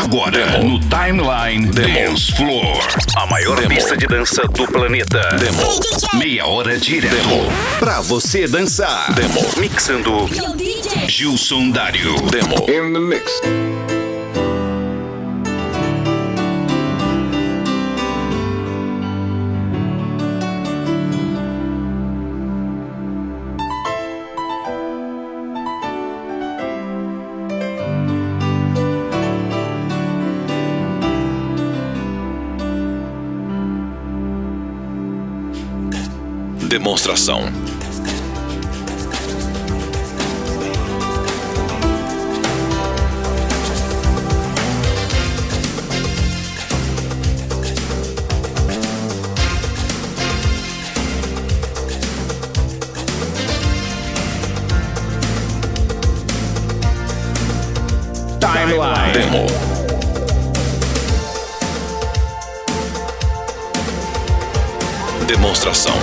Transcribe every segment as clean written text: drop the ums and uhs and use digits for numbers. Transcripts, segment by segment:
Agora, no Timeline Dance Floor. A maior pista de dança do planeta. Meia hora direto. Pra você dançar. Mixando Gilson Dário. In the mix. Demonstração. Timeline. Demo. Demonstração.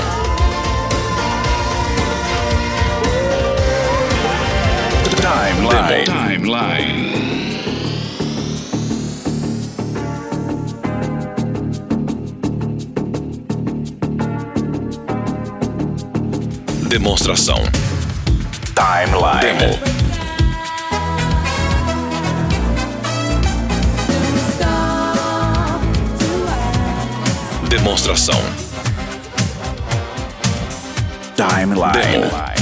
Timeline. Demonstração. Timeline. Demo. Demonstração. Timeline. Demo.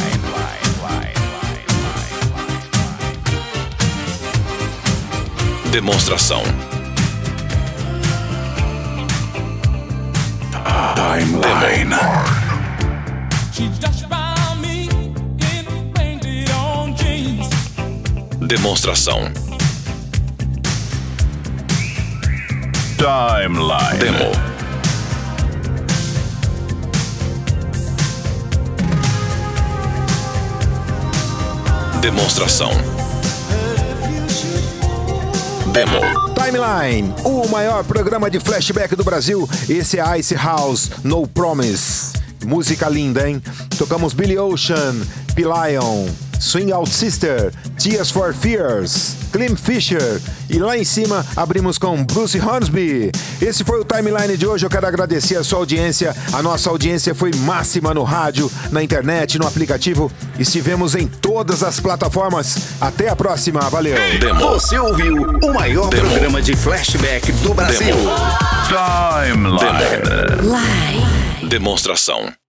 Demonstração. Timeline. Demonstração. Timeline. Demo. Demonstração. Demo. Timeline, o maior programa de flashback do Brasil. Esse é Ice House, No Promise. Música linda, hein? Tocamos Billy Ocean, P-Lion, Swing Out Sister, Tears for Fears, Clem Fisher e lá em cima abrimos com Bruce Hornsby. Esse foi o Timeline de hoje. Eu quero agradecer a sua audiência. A nossa audiência foi máxima no rádio, na internet, no aplicativo. Estivemos em todas as plataformas. Até a próxima. Valeu. Você ouviu o maior programa de flashback do Brasil. Timeline. Demonstração.